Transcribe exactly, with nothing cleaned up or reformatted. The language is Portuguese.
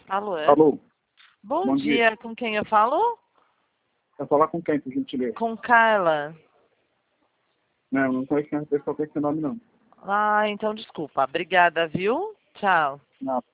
Alô? Alô? Bom, Bom dia. dia. Com quem eu falo? Quer falar com quem, por gentileza? Com Carla. Não, não conheço essa pessoa com esse nome, não. Ah, então desculpa. Obrigada, viu? Tchau. Não.